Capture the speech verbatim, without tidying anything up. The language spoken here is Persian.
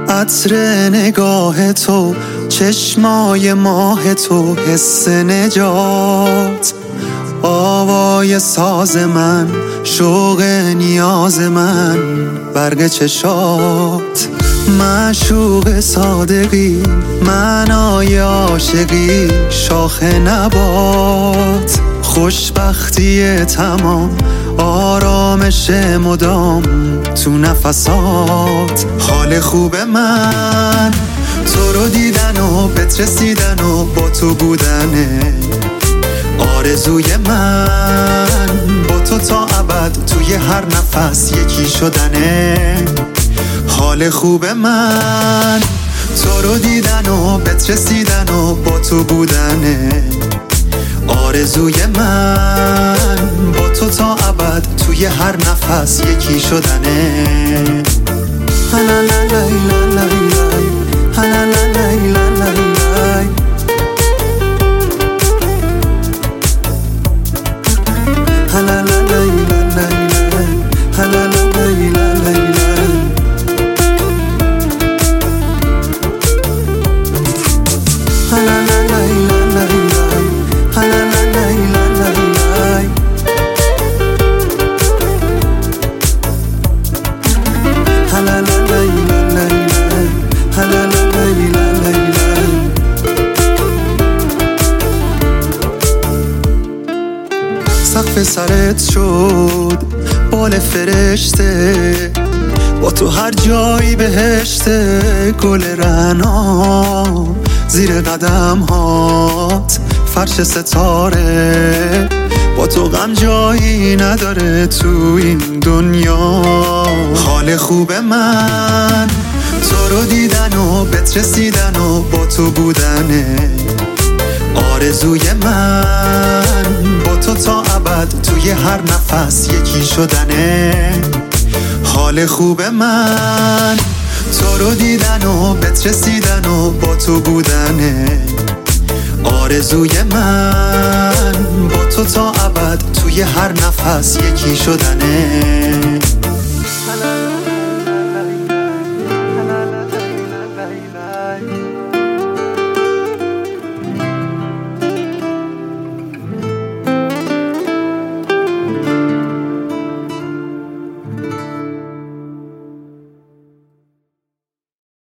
عطر نگاه تو، چشمای ماه تو، حس نجات، آوای ساز من، شوق نیاز من، برق چشات، معشوق صادقی، معنای عاشقی، شاخ نبات، خوشبختی تمام، آرامش مدام تو نفسات. حال خوب من تو رو دیدن و بهت رسیدن و با تو بودنه، آرزوی من با تو تا ابد توی هر نفس یکی شدنه. حال خوب من تو رو دیدن و بهت رسیدن و با تو بودنه، آرزوی من با تو تا ابد توی هر نفس یکی شدنه. لا لا لا لا لا لا لا لا لا لا. سقف سرت شد بال فرشته، با تو هر جایی بهشته، گل رعنا زیر قدم هات، فرش ستاره، با تو غم جایی نداره تو این دنیا. حال خوب من تو رو دیدن و بهت رسیدن و با تو بودنه، آرزوی من با تو تا ابد توی هر نفس یکی شدنه. حال خوب من تو رو دیدن و بهت رسیدن و با تو بودنه، آرزوی من با تو تا ابد توی هر نفس یکی شدنه.